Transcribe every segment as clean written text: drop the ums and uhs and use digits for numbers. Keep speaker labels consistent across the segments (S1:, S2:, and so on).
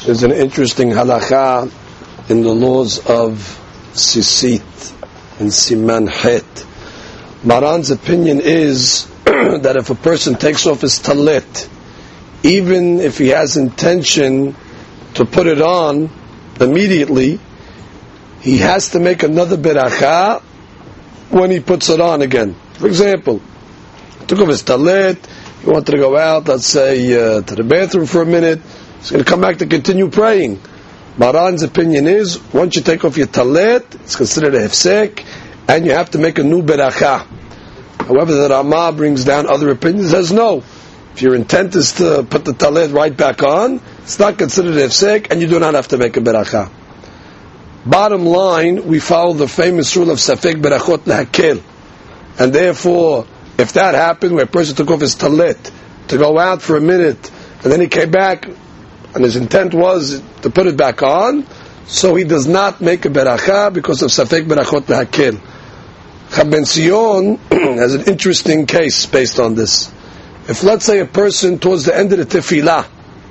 S1: There's an interesting halakha in the laws of Sisit and Siman Het. Maran's opinion is that if a person takes off his talit, even if he has intention to put it on immediately, he has to make another beracha when he puts it on again. For example, he took off his talit, he wanted to go out, let's say, to the bathroom for a minute, he's going to come back to continue praying. Maran's opinion is, once you take off your talit, it's considered a hefsek, and you have to make a new beracha. However, the Ramah brings down other opinions, says no. If your intent is to put the talit right back on, it's not considered a hefsek, and you do not have to make a beracha. Bottom line, we follow the famous rule of safek berachot lehakel. And therefore, if that happened, where a person took off his talit to go out for a minute, and then he came back, and his intent was to put it back on, so he does not make a beracha because of safek berachot lehakel. Chab Ben Sion has an interesting case based on this. If, let's say, a person towards the end of the tefillah,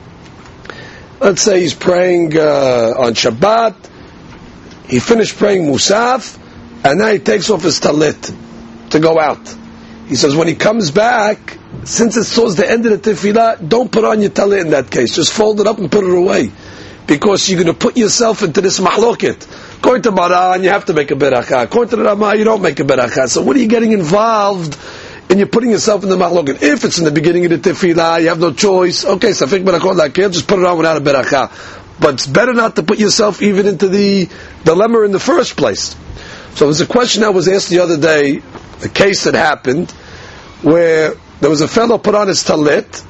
S1: let's say he's praying on Shabbat, he finished praying Musaf, and now he takes off his talit to go out. He says when he comes back, since it's towards the end of the tefillah, don't put on your talit in that case. Just fold it up and put it away. Because you're going to put yourself into this mahloket. According to Maran, you have to make a beracha. According to the Ramah, you don't make a beracha. So what are you getting involved in? You're putting yourself in the mahloket. If it's in the beginning of the tefillah, you have no choice. Okay, safek berachot lehakel, just put it on without a beracha. But it's better not to put yourself even into the dilemma in the first place. So there's a question that was asked the other day, a case that happened, where there was a fellow put on his talit,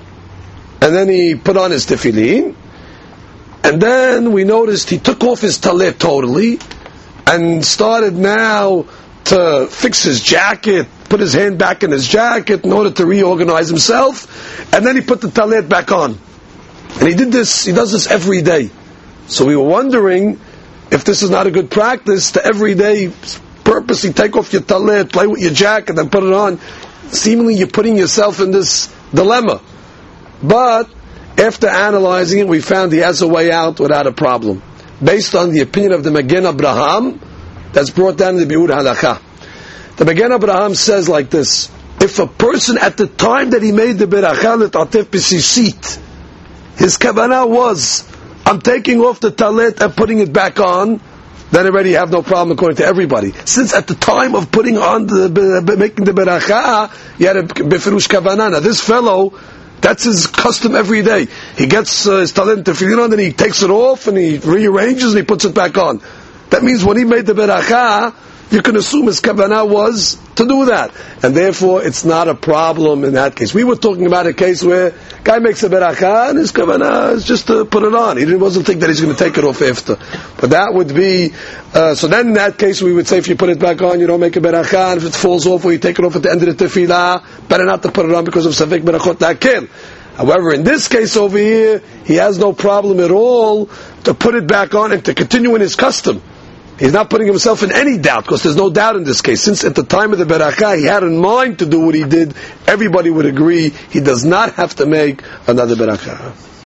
S1: and then he put on his tefillin, and then we noticed he took off his talit totally, and started now to fix his jacket, put his hand back in his jacket in order to reorganize himself, and then he put the talit back on. And he does this every day. So we were wondering if this is not a good practice to every day purposely take off your talit, play with your jacket, and put it on. Seemingly you're putting yourself in this dilemma. But after analyzing it, we found he has a way out without a problem. Based on the opinion of the Magen Abraham, that's brought down in the Biur Halakha. The Magen Abraham says like this: if a person at the time that he made the beracha l'tatef b'sisit, his kavanah was, I'm taking off the talit and putting it back on, then already you have no problem according to everybody. Since at the time of putting on making the beracha, you had a befirush kavanah. Now this fellow, that's his custom every day. He gets his talit and tefillin on, then he takes it off and he rearranges and he puts it back on. That means when he made the beracha, you can assume his kavanah was to do that. And therefore, it's not a problem in that case. We were talking about a case where guy makes a beracha and his kavanah is just to put it on. He wasn't think that he's going to take it off after. But that would be, so then in that case we would say if you put it back on, you don't make a beracha, and if it falls off or you take it off at the end of the tefillah, better not to put it on because of safek berachot lehakel. However, in this case over here, he has no problem at all to put it back on and to continue in his custom. He's not putting himself in any doubt, because there's no doubt in this case. Since at the time of the beracha he had in mind to do what he did, everybody would agree he does not have to make another beracha.